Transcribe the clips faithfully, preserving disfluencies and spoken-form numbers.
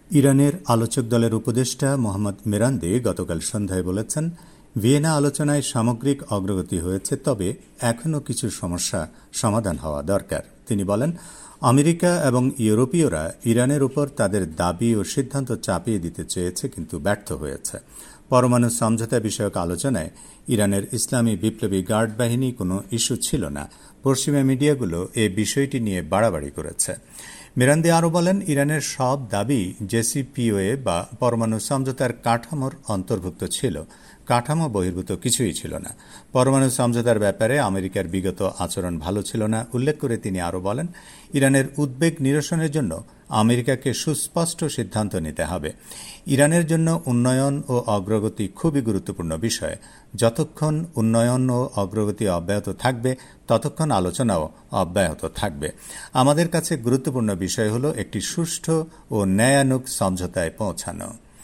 ইরানের আলোচক দলের উপদেষ্টা মোহাম্মদ মেরান্দি গতকাল সন্ধ্যায় বলেছেন, ভিয়েনা আলোচনায় সামগ্রিক অগ্রগতি হয়েছে, তবে এখনও কিছু সমস্যা সমাধান হওয়া দরকার। তিনি বলেন, আমেরিকা এবং ইউরোপীয়রা ইরানের উপর তাদের দাবি ও সিদ্ধান্ত চাপিয়ে দিতে চেয়েছে, কিন্তু ব্যর্থ হয়েছে। পরমাণু সমঝোতা বিষয়ক আলোচনায় ইরানের ইসলামী বিপ্লবী গার্ড বাহিনী কোনো ইস্যু ছিল না। পশ্চিমা মিডিয়াগুলো এ বিষয়টি নিয়ে বাড়াবাড়ি করেছে। মেরান্দি আরও বলেন, ইরানের সব দাবি জেসিপিওএ বা পরমাণু সমঝোতার কাঠামোর অন্তর্ভুক্ত ছিল, কাঠামো বহির্ভূত কিছুই ছিল না। পরমাণু সমঝোতার ব্যাপারে আমেরিকার বিগত আচরণ ভালো ছিল না উল্লেখ করে তিনি আরও বলেন, ইরানের উদ্বেগ নিরসনের জন্য আমেরিকাকে সুস্পষ্ট সিদ্ধান্ত নিতে হবে। ইরানের জন্য উন্নয়ন ও অগ্রগতি খুবই গুরুত্বপূর্ণ বিষয়। যতক্ষণ উন্নয়ন ও অগ্রগতি অব্যাহত থাকবে, ততক্ষণ আলোচনাও অব্যাহত থাকবে। আমাদের কাছে গুরুত্বপূর্ণ বিষয় হল একটি সুষ্ঠু ও ন্যায়ানুগ সমঝোতায় পৌঁছানো।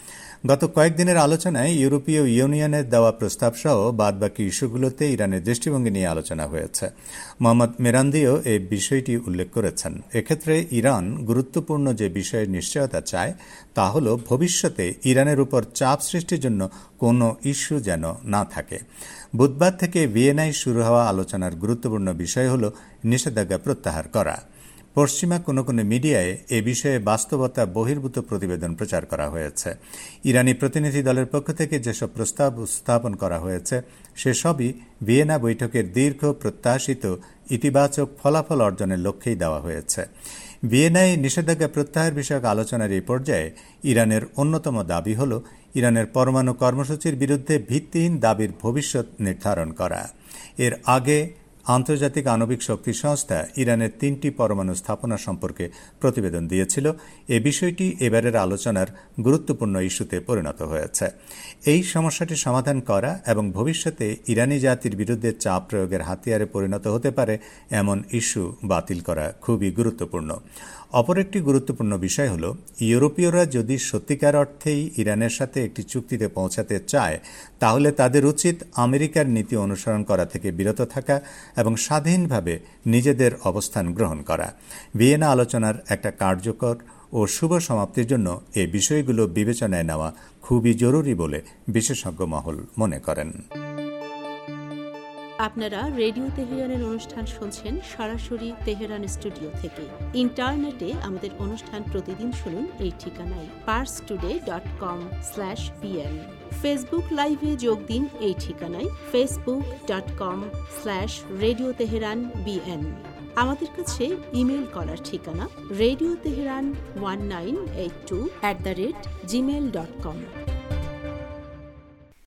গত কয়েকদিনের আলোচনায় ইউরোপীয় ইউনিয়নের দেওয়া প্রস্তাবসহ বাদবাকি ইস্যুগুলোতে ইরানের দৃষ্টিভঙ্গি নিয়ে আলোচনা হয়েছে। মোহাম্মদ মেরান্দিও এই বিষয়টি উল্লেখ করেছেন। এক্ষেত্রে ইরান গুরুত্বপূর্ণ যে বিষয়ের নিশ্চয়তা চায় তা হল ভবিষ্যতে ইরানের উপর চাপ সৃষ্টির জন্য কোনো ইস্যু যেন না থাকে। বুধবার থেকে ভিয়েনায় শুরু হওয়া আলোচনার গুরুত্বপূর্ণ বিষয় হল নিষেধাজ্ঞা প্রত্যাহার করা। পশ্চিমা কোনো কোনো মিডিয়ায় এ বিষয়ে বাস্তবতা বহির্ভূত প্রতিবেদন প্রচার করা হয়েছে। ইরানি প্রতিনিধি দলের পক্ষ থেকে যেসব প্রস্তাব উপস্থাপন করা হয়েছে সেসবই ভিয়েনা বৈঠকের দীর্ঘ প্রত্যাশিত ইতিবাচক ফলাফল অর্জনের লক্ষ্যেই দেওয়া হয়েছে। ভিয়েনায় নিষেধাজ্ঞা প্রত্যাহার বিষয়ক আলোচনার এই পর্যায়ে ইরানের অন্যতম দাবি হল ইরানের পরমাণু কর্মসূচির বিরুদ্ধে ভিত্তিহীন দাবির ভবিষ্যৎ নির্ধারণ করা। এর আগে আন্তর্জাতিক আণবিক শক্তি সংস্থা ইরানের তিনটি পরমাণু স্থাপনা সম্পর্কে প্রতিবেদন দিয়েছিল। এ বিষয়টি এবারের আলোচনার গুরুত্বপূর্ণ ইস্যুতে পরিণত হয়েছে। এই সমস্যাটি সমাধান করা এবং ভবিষ্যতে ইরানি জাতির বিরুদ্ধে চাপ প্রয়োগের হাতিয়ারে পরিণত হতে পারে এমন ইস্যু বাতিল করা খুবই গুরুত্বপূর্ণ। অপর একটি গুরুত্বপূর্ণ বিষয় হল, ইউরোপীয়রা যদি সত্যিকার অর্থেই ইরানের সাথে একটি চুক্তিতে পৌঁছাতে চায়, তাহলে তাদের উচিত আমেরিকার নীতি অনুসরণ করা থেকে বিরত থাকা এবং স্বাধীনভাবে নিজেদের অবস্থান গ্রহণ করা। ভিয়েনা আলোচনার একটা কার্যকর ও শুভ সমাপ্তির জন্য এই বিষয়গুলো বিবেচনায় নেওয়া খুবই জরুরি বলে বিশেষজ্ঞ মহল মনে করেন। আপনারা রেডিও তেহরানের অনুষ্ঠান শুনছেন সরাসরি তেহরান স্টুডিও থেকে। ইন্টারনেটে আমাদের অনুষ্ঠান প্রতিদিন শুনুন এই ঠিকানায় Pars today dot com slash B. Facebook লাইভে যোগ দিন এই ঠিকানায় Facebook dot com slash radio Tehran B. আমাদের কাছে ইমেল করার ঠিকানা radio Tehran one nine eight two at the rate Gmail dot com.